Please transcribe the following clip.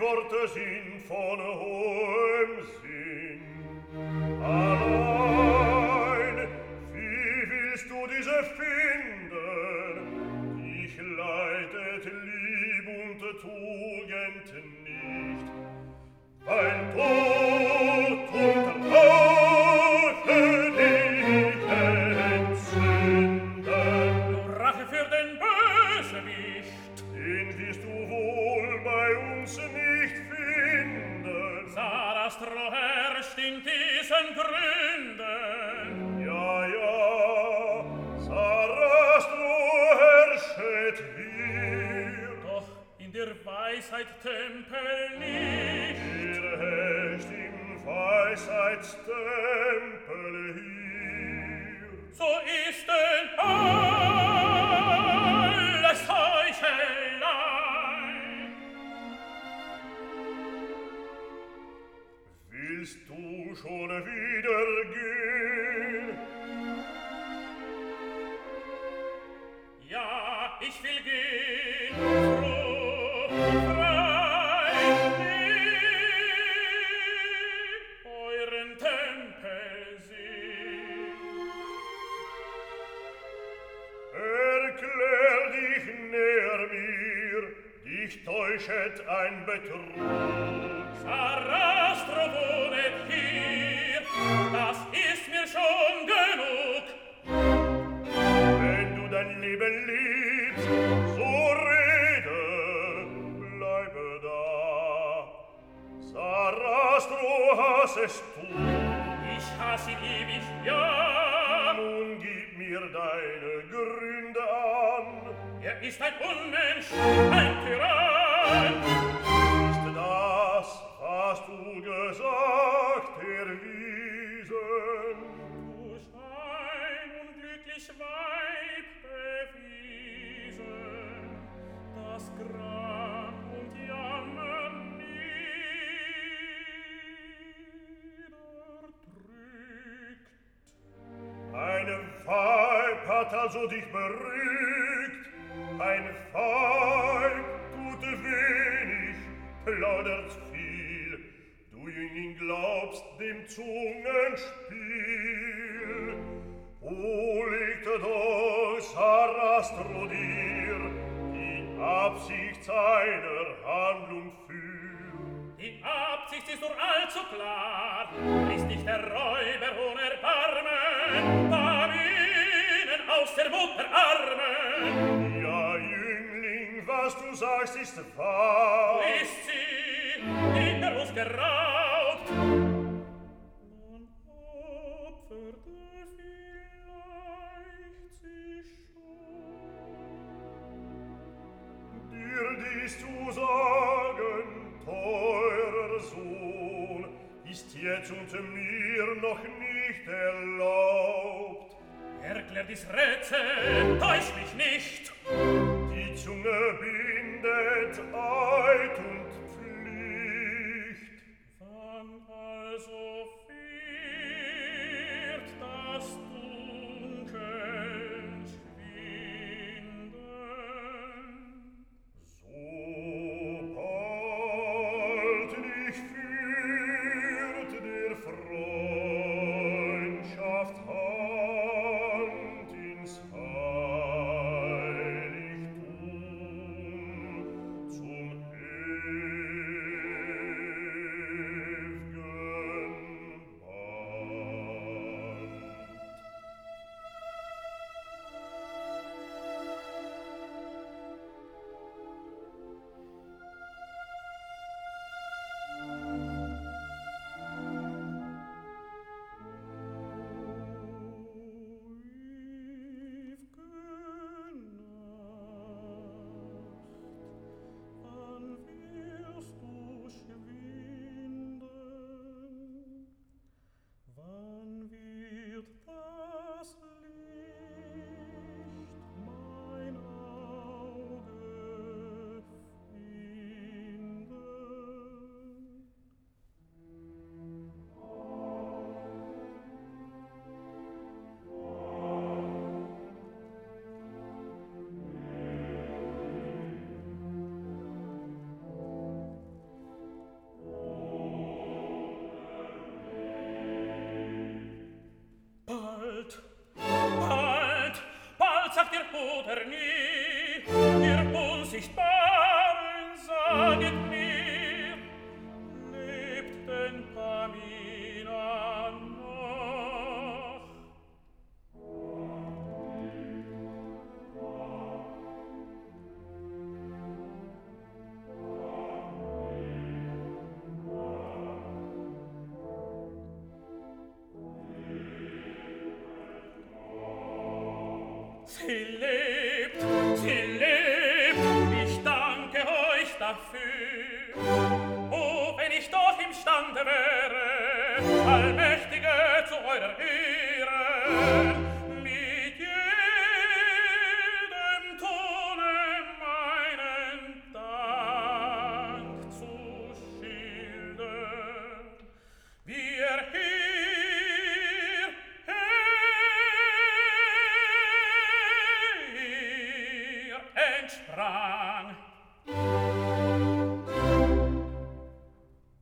Worte sind von hohem Sinn. Allein, wie willst du diese finden? Dich leitet Lieb und Tugend nicht. Weil Tod und Rache dich entzünden. Nur Rache für den Bösewicht, Den wirst du wohl bei uns nicht finden. Sarastro herrscht in diesen Gründen. Ja, Sarastro herrschet hier. Doch in der Weisheit Tempel nicht. Herrscht im Weisheitstempel hier. So ist denn alles Heuchelei. Willst du schon wieder gehen? Ja, ich will gehen, froh und frei, euren Tempel sehen. Erklär dich näher mir, dich täuschet ein Betrug. Sarastro wohnet hier, das ist mir schon genug. Wenn du dein Leben liebst, so rede, bleibe da. Sarastro hassest du. Ich hasse ihn ewig, ja. Nun gib mir deine Gründe an. Er ist ein Unmensch, ein Tyrann. Ist das, was du gesagt, erwiesen? Durch ein unglücklich Weib bewiesen, das Gram und Jammer niederdrückt. Ein Weib hat also dich berügt. Ein Weib tut wenig, plaudert viel. Du Jüngling glaubst dem Zungenspiel. Wo liegt doch Sarastro dir die Absicht seiner Handlung für? Die Absicht ist nur allzu klar, ist nicht der Räuber ohne Erbarmen, Pavinen aus der Mutter Armen. Ja, Jüngling, was du sagst, ist wahr. Ist sie, die er uns geraubt? Man opferte vielleicht sich schon. Dir dies zu sagen, teurer Sohn, ist jetzt unter mir noch nicht erlaubt. Erklär dies Rätsel, täusch mich nicht. Die Zunge bindet Eid und Pflicht. Wann also wird das Dunkel schwinden? Sobald dich führt der Freundschaft Hand ins Heiligtum zum nicht baren, saget mir, lebt denn Pamina noch? Sie lebt, ich danke euch dafür. Oh, wenn ich doch imstande wäre, Allmächtige zu eurer Ehre, mit jedem Tone meinen Dank zu schildern, wie hier entsprang.